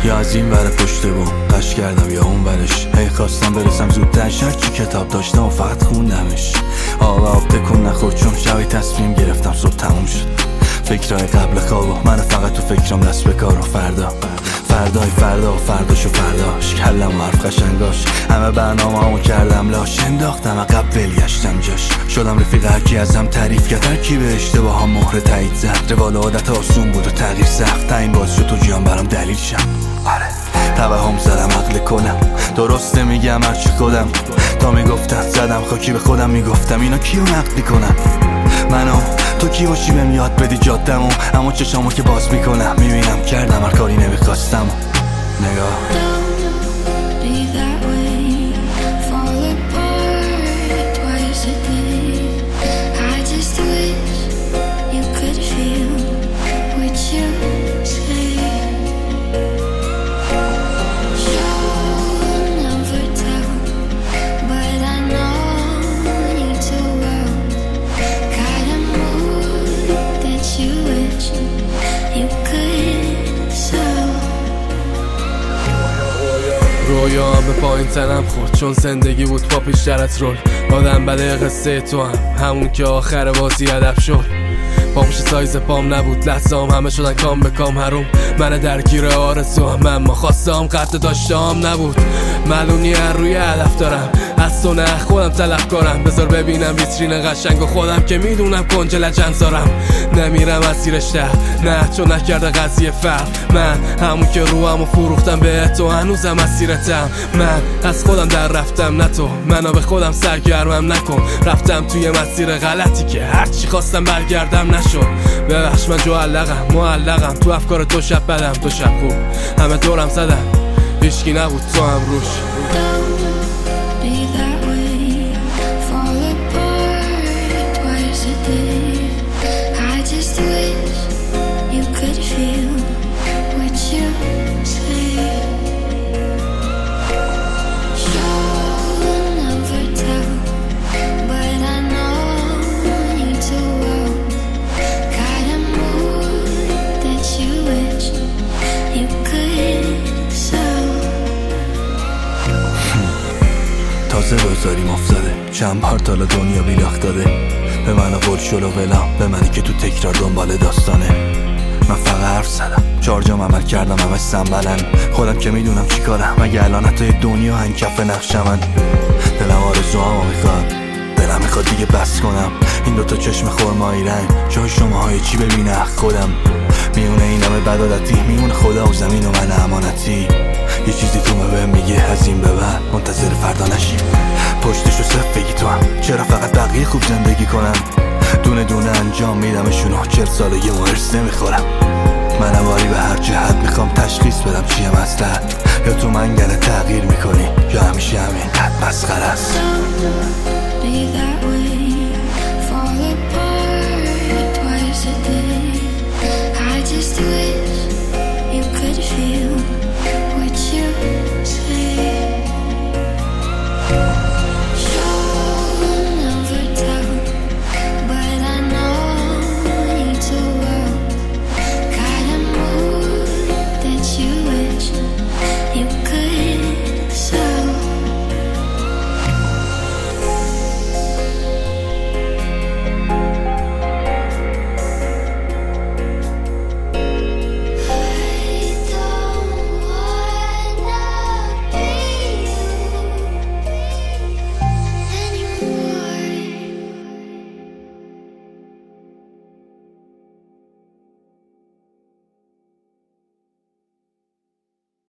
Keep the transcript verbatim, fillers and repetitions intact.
یا از این ور پشت بوم قش کردم یا اون ورش. هی خواستم برسم زودتر، شرکی کتاب داشتم و فقط خوندمش. آقا آب تکون نخور چون شبی تصمیم گرفتم صبح تموم شد. فکرهای قبل خواب و من فقط تو فکرم دست به کار و فردا فردای فردا و فرداش و فرداش. کلم و حرف قشنگاش، همه برنامه همو کردم لاش. انداختم عقب ولگشتم جاش. شدم رفیق هرکی ازم تعریف کرد، هرکی به اشتباه هم مهر تایید زد. روال عادت آسون بود و تغییر سخت، تا این باز شد تو جیان برام دلیل شم. آره توهم زدم عقل کنم، درسته میگم هرچی خودم. تا میگفتن زدم خاکی به خودم، میگفتم اینا کیو نقد میکنن؟ منو تو کی باشی بهم یاد بدی جادمو. اما چشامو که باز میکنم میبینم کردم هر کاری نمیخواستم. نگاه رویام به پایین تنم خورد چون زندگی بود با پیشترت رول. آدم بده قصه تو هم همون که آخر بازی ادب شد. پامش سایز پام نبود، لحظام همه شدن کام به کام حروم. من درگیر آرزو هم اما خواستم قد داشتم نبود. معلومی هر روی هدف دارم، از تو نه خودم طلب کنم. بذار ببینم ویترین قشنگ و خودم که میدونم کنج لجنزارم. نمیرم از زیرش ده نه چون نکرده قضیه فرق. من همون که روامو فروختم به تو هنوزم اسیرتم. من از خودم در رفتم نه تو منو به خودم سرگرمم نکن. رفتم توی مسیر غلطی که هرچی خواستم برگردم نشد. ببخش من جوالقم معلقم تو افکار تو شب بدم تو شب خوب. همه دورم زدم هیچکی نبود تو هم روش. تازه روزاریم افتاده، چند بار تالا دنیا بیلاخت داده. به من قول شلو ولام، به منی که تو تکرار دنبال داستانه. من فقط حرف زدم، چهار جام عمل کردم همه سنبلن. خودم که میدونم چی کارم، مگه الان حتی دنیا هنگ کف نقش من. دلم آرزو همو میخواد، دلم میخواد دیگه بس کنم. این دوتا چشم خرمایی رنگ جای شماهای چی ببینه خودم. میونه این همه بدادتی، میونه خدا و زمین و من امانتی. یه چیزی تو بهم میگه از این به بعد منتظر فردا نشیم. پشتشو صف بگی تو هم، چرا فقط بقیه خوب زندگی کنم؟ دونه دونه انجام میدمشونو، چهل سالگی و هرس نمیخورم. من واری به هر جهت میخورم.